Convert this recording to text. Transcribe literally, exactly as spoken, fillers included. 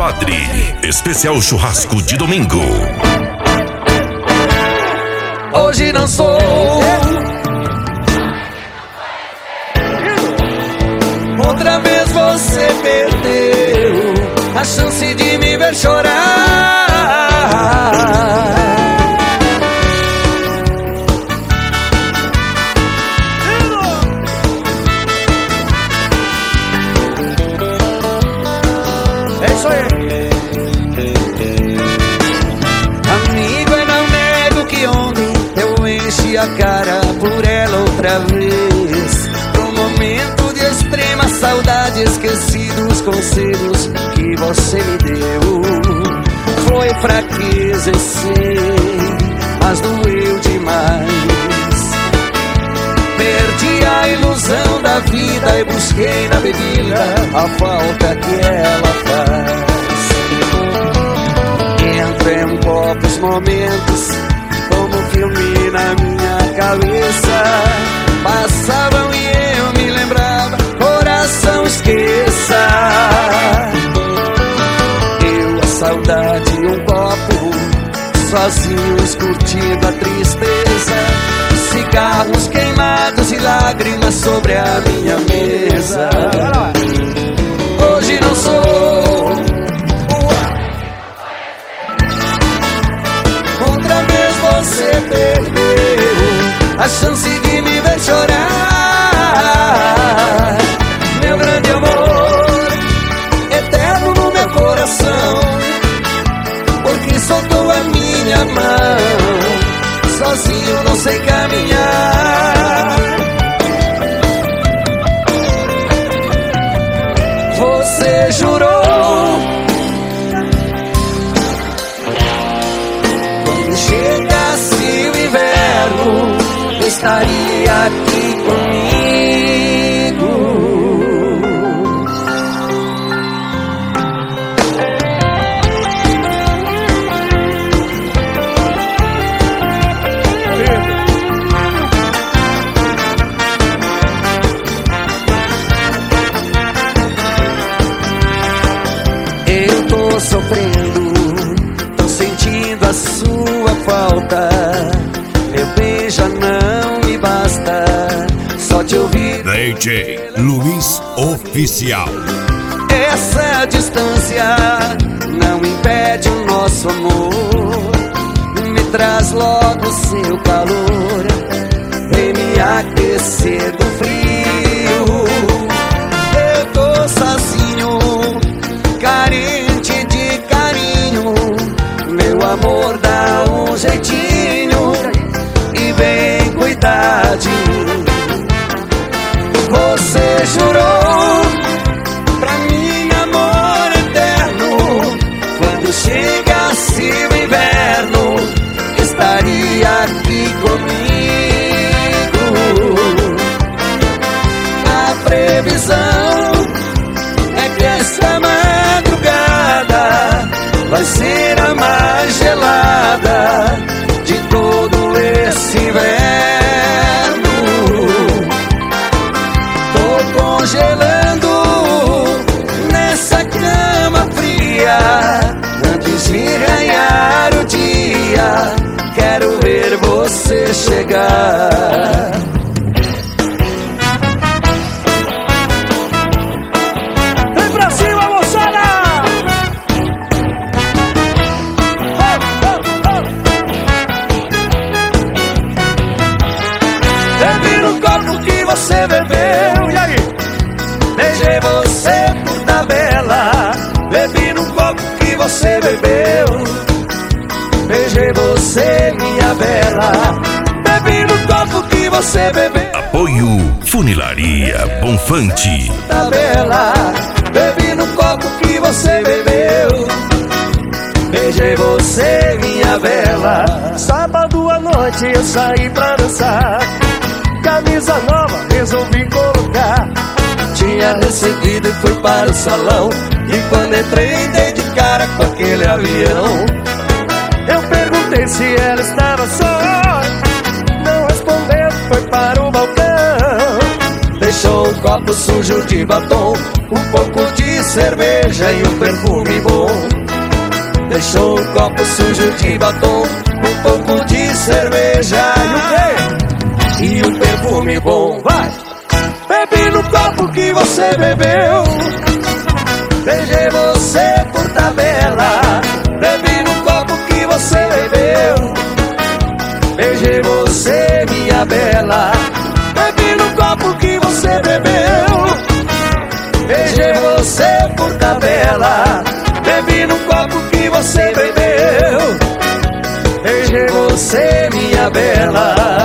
Compadre, especial churrasco de domingo. Hoje não sou. Outra vez você perdeu a chance de me ver chorar. É isso aí. Amigo, eu não nego que ontem eu enchi a cara por ela outra vez. Num momento de extrema saudade, esqueci dos conselhos que você me deu. Foi fraqueza, eu sei, mas doeu demais. Perdi a ilusão da vida e busquei na bebida a falta que ela faz. Entra em poucos momentos, como um filme na minha cabeça. Passavam e eu me lembrava, coração esqueça. Eu, a saudade e um copo, sozinhos curtindo a tristeza. Cigarros queimados e lágrimas sobre a minha mesa. Hoje não sou. Outra vez você perdeu a chance de me ver chorar. Meu grande amor, eterno no meu coração, porque soltou a minha mão. Sozinho não sei caminhar. Você jurou, quando chegasse o inverno, estaria aqui comigo. Sofrendo, tô sentindo a sua falta. Meu beijo não me basta, só te ouvir. D J Luiz Oficial. Essa distância não impede o nosso amor. Me traz logo seu calor, vem me aquecer do frio. Eu tô sozinho, carente de carinho. Meu amor, dá um jeitinho e vem cuidar de mim. Você jurou pra mim amor eterno, quando chegasse o inverno, estaria aqui comigo. A previsão é que esta madrugada vai ser a mais gelada de todo esse inverno. Tô congelando nessa cama fria, antes de ganhar o dia, quero ver você chegar. Vem pra cima, moçada! Bebi no copo que você bebeu, e aí? Beijei você por tabela. Bebi no copo que você bebeu, beijei você, minha bela. Bebi no copo que você bebeu. Apoio Funilaria Bonfante. Tabela. Bebi no copo que você bebeu, beijei você, minha bela. Sábado à noite eu saí pra dançar, camisa nova resolvi colocar. Tinha recebido e fui para o salão, e quando entrei dei de cara com aquele avião. Eu perguntei se ela estava só, não respondeu, foi para o balcão. Deixou o copo copo sujo de batom, um pouco de cerveja e um perfume bom. Deixou um copo sujo de batom, um pouco de cerveja e o quê? E um perfume bom. Vai! Bebi no copo que você bebeu, beijei você por tabela. Bebi no copo que você bebeu, beijei você, minha bela. Bebi no copo que você bebeu, beijei você por tabela. Bebi no copo que você bebeu, beijei você, minha bela.